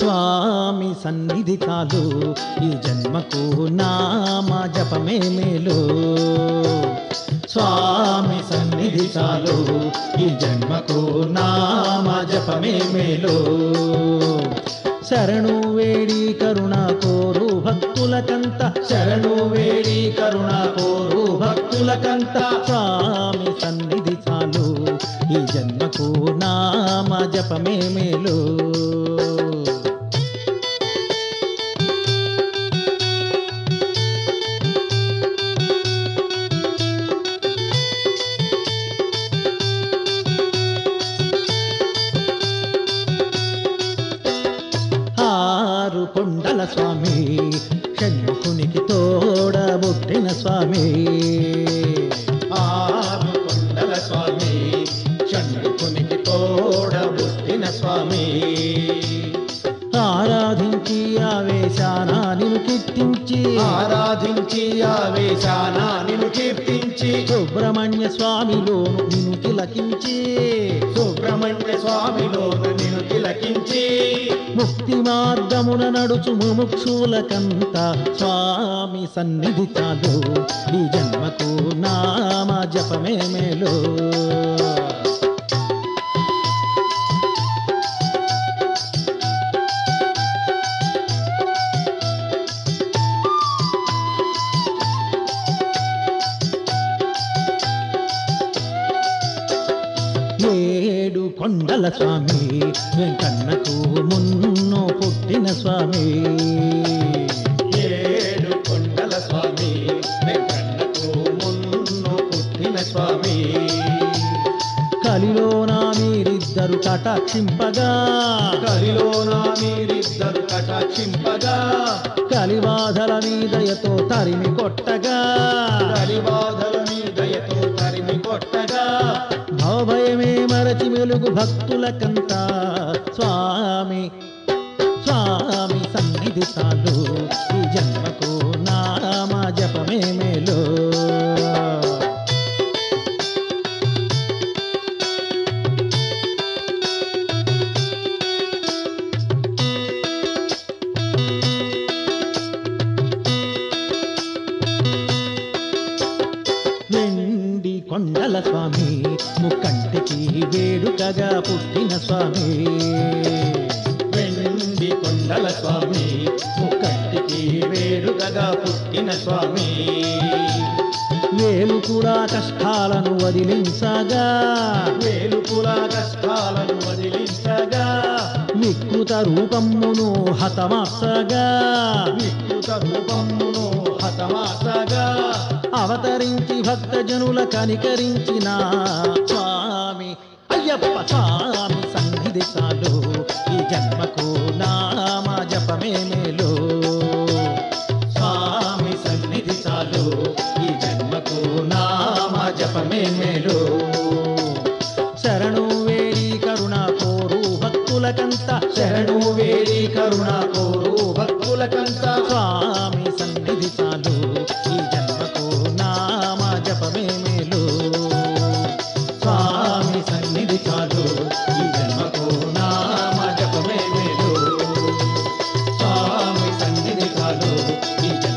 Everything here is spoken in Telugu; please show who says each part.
Speaker 1: స్వామి సన్నిధి చాలు ఈ జన్మకు నామ జపమే మేలు. స్వామి సన్నిధి చాలు ఈ జన్మకు నామ జపమే మేలు. శరణు వేడి కరుణ కోరు భక్తులకంత, శరణు వేడి కరుణ కోరు భక్తులకంత, స్వామి సన్నిధి చాలు ఈ జన్మకు నామ జపమే మేలు. కొండల స్వామి షణ్ముఖునికి తోడబుట్టిన స్వామి,
Speaker 2: ఆరు కొండల స్వామి షణ్ముఖునికి తోడబుట్టిన స్వామి.
Speaker 1: ఆరాధించి ఆవేశాన నిన్ను కీర్తించి,
Speaker 2: ఆరాధించి ఆవేశాన నిన్ను కీర్తించి,
Speaker 1: సుబ్రహ్మణ్య స్వామిలోను నిన్ను తిలకించి,
Speaker 2: సుబ్రహ్మణ్య స్వామిలోను నిన్ను తిలకించి,
Speaker 1: ముక్తి మార్గమున నడుచు ముముక్షులకంత, స్వామి సన్నిధి చాలు ఈ జన్మకు నామ జపమే మేలు. ఏడు కొండల స్వామి వెంకన్నకు మున్ను పుట్టిన స్వామి,
Speaker 2: ఏడు కొండల స్వామి వెంకన్నకు మున్ను పుట్టిన స్వామి.
Speaker 1: కలిలోన మీరిద్దరు కటాక్షింపగా,
Speaker 2: కలిలోన మీరిద్దరు కటాక్షింపగా,
Speaker 1: కలిబాధల మీదయతో తరిమి కొట్టగా,
Speaker 2: కలిబాధల మీదయతో తరిమి కొట్టగా,
Speaker 1: భవభయమే మరచి మెలుగు భక్తులకంతా, స్వామి స్వామి సన్నిధి చాలు ఈ జన్మకు నామ జపమే మేలు. వెండి కొండల స్వామి ముక్కంటికి వేడుకగా పుట్టిన స్వామి,
Speaker 2: వెండి కొండల స్వామి ముక్కంటికి వేడుకగా పుట్టిన స్వామి.
Speaker 1: వేలుపురా కష్టాలను వదిలించగా,
Speaker 2: వేలుపులా కష్టాలను వదిలించగా,
Speaker 1: వికృత రూపమును హతమార్చగా,
Speaker 2: వికృత రూపమును హతమార్చగా,
Speaker 1: అవతరించి భక్తజనుల కనికరించిన స్వామి అయ్యప్ప, స్వామి సన్నిధి చాలు ఈ జన్మకు నామ జపమే మేలు.
Speaker 2: స్వామి సన్నిధి చాలు ఈ జన్మకు నామ జపమే మేలు.
Speaker 1: శరణు వేడి కరుణ కోరు భక్తులకంత,
Speaker 2: శరణు వేడి కరుణ కోరు భక్తులకంత,
Speaker 1: స్వామి సన్నిధి చాలు ఈ జన్మకు నామ జపమే మేలు.
Speaker 2: స్వామి సన్నిధి చాలు ఈ జన్మకు నామ జపమే మేలు. స్వామి సన్నిధి చాలు ఈ